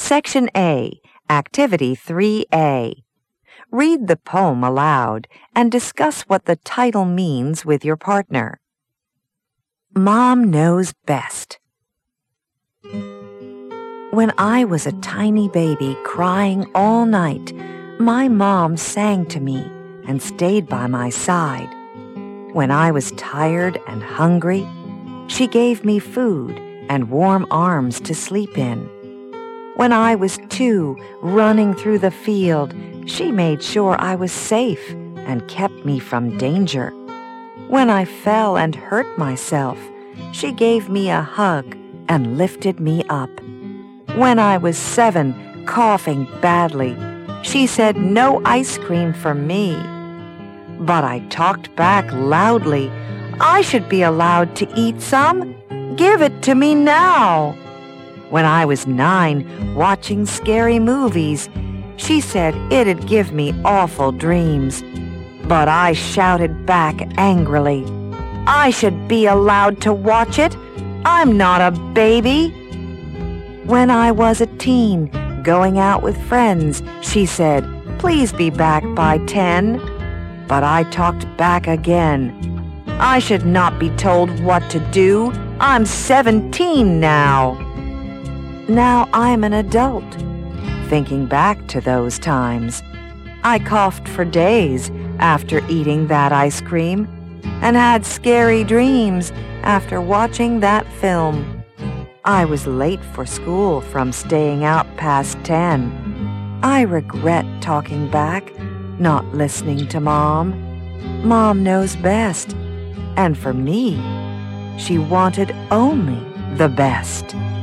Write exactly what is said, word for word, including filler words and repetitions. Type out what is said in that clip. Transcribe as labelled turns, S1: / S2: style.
S1: Section A, Activity three A. Read the poem aloud and discuss what the title means with your partner. Mom Knows Best. When I was a tiny baby crying all night, my mom sang to me and stayed by my side. When I was tired and hungry, she gave me food and warm arms to sleep in. When I was two, running through the field, she made sure I was safe and kept me from danger. When I fell and hurt myself, she gave me a hug and lifted me up. When I was seven, coughing badly, she said no ice cream for me. But I talked back loudly, I should be allowed to eat some. Give it to me now. When I was nine, watching scary movies, she said it'd give me awful dreams. But I shouted back angrily, I should be allowed to watch it. I'm not a baby. When I was a teen, going out with friends, she said, please be back by ten. But I talked back again. I should not be told what to do. I'm seventeen now. Now I'm an adult. Thinking back to those times, I coughed for days after eating that ice cream and had scary dreams after watching that film. I was late for school from staying out past ten. I regret talking back, not listening to Mom. Mom knows best, and for me, she wanted only the best.